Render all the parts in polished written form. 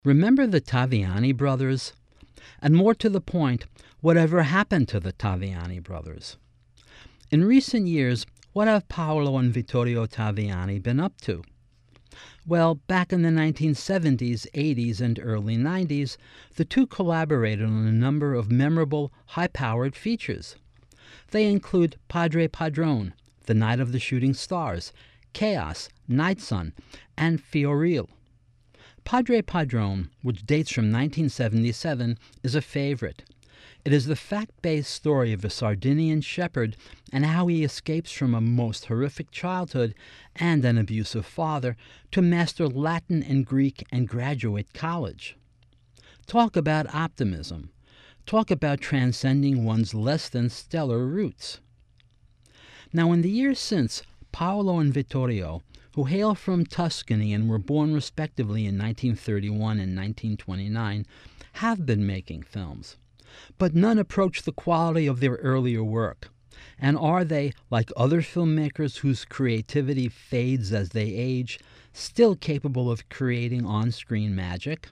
Remember the Taviani brothers? And more to the point, whatever happened to the Taviani brothers? In recent years, what have Paolo and Vittorio Taviani been up to? Well, back in the 1970s, 80s, and early 90s, the two collaborated on a number of memorable, high-powered features. They include Padre Padrone, The Night of the Shooting Stars, Chaos, Night Sun, and Fiorile. Padre Padrone, which dates from 1977, is a favorite. It is the fact-based story of a Sardinian shepherd and how he escapes from a most horrific childhood and an abusive father to master Latin and Greek and graduate college. Talk about optimism. Talk about transcending one's less than stellar roots. Now, in the years since, Paolo and Vittorio, who hail from Tuscany and were born respectively in 1931 and 1929, have been making films. But none approach the quality of their earlier work. And are they, like other filmmakers whose creativity fades as they age, still capable of creating on-screen magic?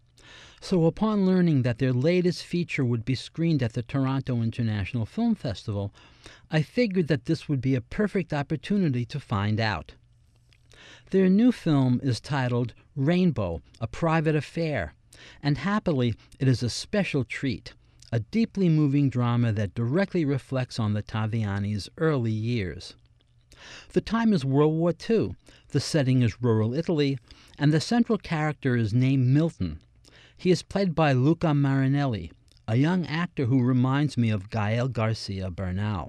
So upon learning that their latest feature would be screened at the Toronto International Film Festival, I figured that this would be a perfect opportunity to find out. Their new film is titled Rainbow, A Private Affair, and happily it is a special treat, a deeply moving drama that directly reflects on the Taviani's early years. The time is World War II, the setting is rural Italy, and the central character is named Milton. He is played by Luca Marinelli, a young actor who reminds me of Gael Garcia Bernal.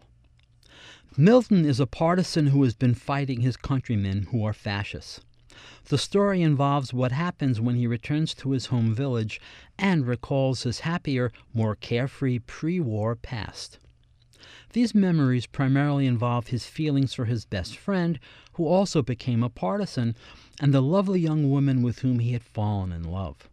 Milton is a partisan who has been fighting his countrymen who are fascists. The story involves what happens when he returns to his home village and recalls his happier, more carefree pre-war past. These memories primarily involve his feelings for his best friend, who also became a partisan, and the lovely young woman with whom he had fallen in love.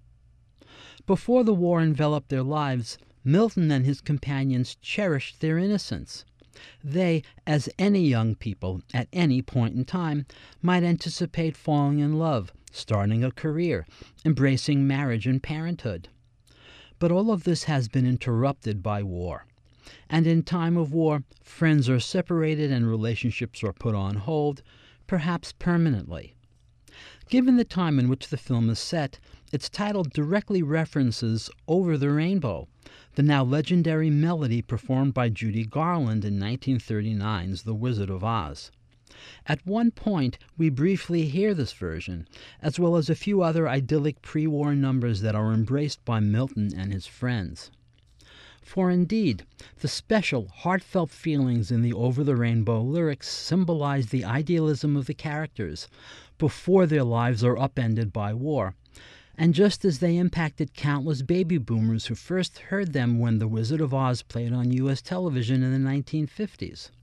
Before the war enveloped their lives, Milton and his companions cherished their innocence. They, as any young people at any point in time, might anticipate falling in love, starting a career, embracing marriage and parenthood. But all of this has been interrupted by war. And in time of war, friends are separated and relationships are put on hold, perhaps permanently. Given the time in which the film is set, its title directly references Over the Rainbow, the now legendary melody performed by Judy Garland in 1939's The Wizard of Oz. At one point, we briefly hear this version, as well as a few other idyllic pre-war numbers that are embraced by Milton and his friends. For indeed, the special, heartfelt feelings in the Over the Rainbow lyrics symbolize the idealism of the characters before their lives are upended by war, and just as they impacted countless baby boomers who first heard them when The Wizard of Oz played on U.S. television in the 1950s.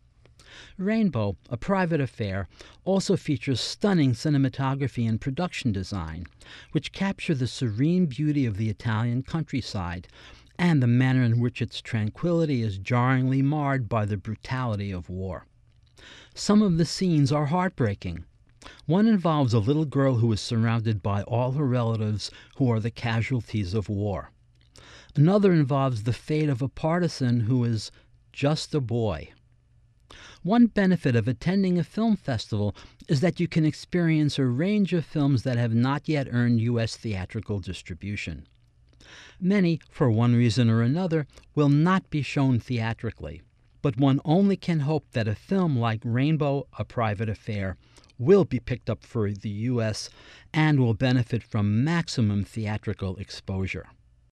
Rainbow, A Private Affair, also features stunning cinematography and production design, which capture the serene beauty of the Italian countryside and the manner in which its tranquility is jarringly marred by the brutality of war. Some of the scenes are heartbreaking. One involves a little girl who is surrounded by all her relatives who are the casualties of war. Another involves the fate of a partisan who is just a boy. One benefit of attending a film festival is that you can experience a range of films that have not yet earned U.S. theatrical distribution. Many, for one reason or another, will not be shown theatrically, but one only can hope that a film like Rainbow, A Private Affair will be picked up for the U.S. and will benefit from maximum theatrical exposure.